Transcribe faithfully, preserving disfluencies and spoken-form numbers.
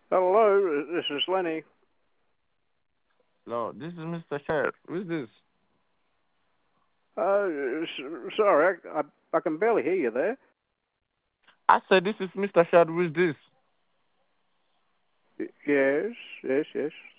Hello, this is Lenny. No, this is Mister Sheriff. Who's this? Uh, s- sorry, I, I, I can barely hear you there. I said this is Mister Sheriff. Who's this? Y- Yes, yes, yes.